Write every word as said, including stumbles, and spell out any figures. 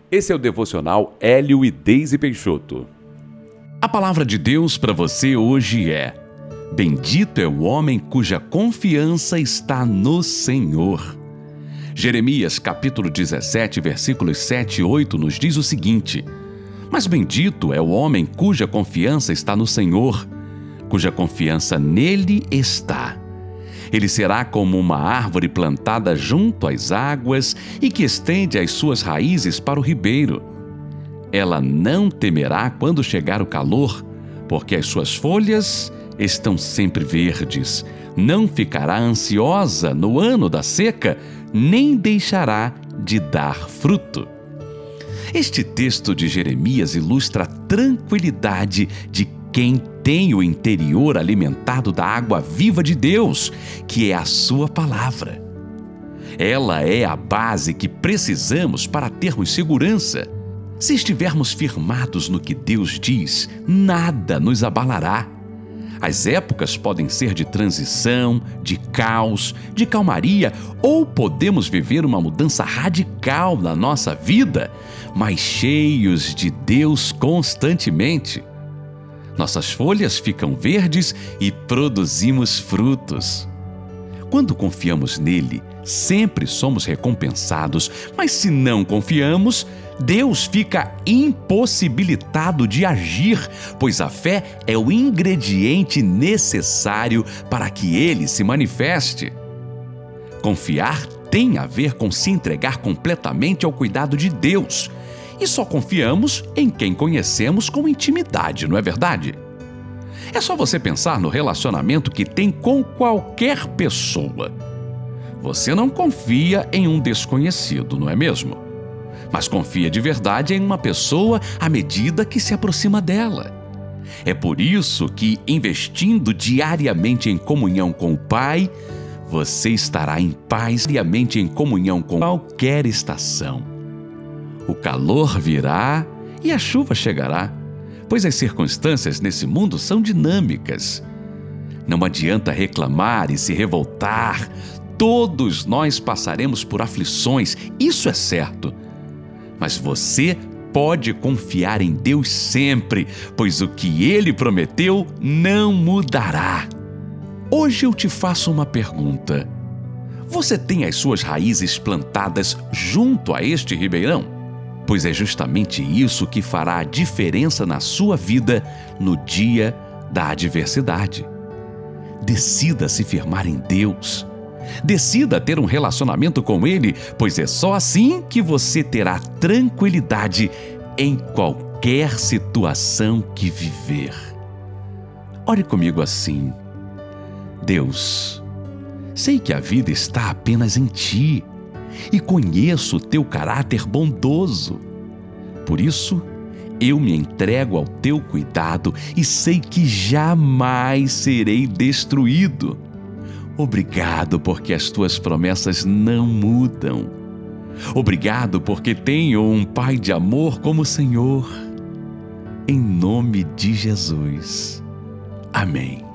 Esse é o devocional Hélio e Deise Peixoto. A palavra de Deus para você hoje é: bendito é o homem cuja confiança está no Senhor. Jeremias capítulo dezessete, versículos sete e oito nos diz o seguinte: mas bendito é o homem cuja confiança está no Senhor, cuja confiança nele está. Ele será como uma árvore plantada junto às águas e que estende as suas raízes para o ribeiro. Ela não temerá quando chegar o calor, porque as suas folhas estão sempre verdes. Não ficará ansiosa no ano da seca, nem deixará de dar fruto. Este texto de Jeremias ilustra a tranquilidade de quem tem o interior alimentado da água viva de Deus, que é a sua palavra. Ela é a base que precisamos para termos segurança. Se estivermos firmados no que Deus diz, nada nos abalará. As épocas podem ser de transição, de caos, de calmaria, ou podemos viver uma mudança radical na nossa vida, mas cheios de Deus constantemente. Nossas folhas ficam verdes e produzimos frutos. Quando confiamos nele, sempre somos recompensados, mas se não confiamos, Deus fica impossibilitado de agir, pois a fé é o ingrediente necessário para que ele se manifeste. Confiar tem a ver com se entregar completamente ao cuidado de Deus. E só confiamos em quem conhecemos com intimidade, não é verdade? É só você pensar no relacionamento que tem com qualquer pessoa. Você não confia em um desconhecido, não é mesmo? Mas confia de verdade em uma pessoa à medida que se aproxima dela. É por isso que, investindo diariamente em comunhão com o Pai, você estará em paz diariamente em comunhão com qualquer estação. O calor virá e a chuva chegará, pois as circunstâncias nesse mundo são dinâmicas. Não adianta reclamar e se revoltar. Todos nós passaremos por aflições, isso é certo. Mas você pode confiar em Deus sempre, pois o que Ele prometeu não mudará. Hoje eu te faço uma pergunta. Você tem as suas raízes plantadas junto a este ribeirão? Pois é justamente isso que fará a diferença na sua vida no dia da adversidade. Decida se firmar em Deus. Decida ter um relacionamento com Ele, pois é só assim que você terá tranquilidade em qualquer situação que viver. Ore comigo assim: Deus, sei que a vida está apenas em Ti e conheço o Teu caráter bondoso. Por isso, eu me entrego ao Teu cuidado e sei que jamais serei destruído. Obrigado porque as Tuas promessas não mudam. Obrigado porque tenho um Pai de amor como o Senhor. Em nome de Jesus. Amém.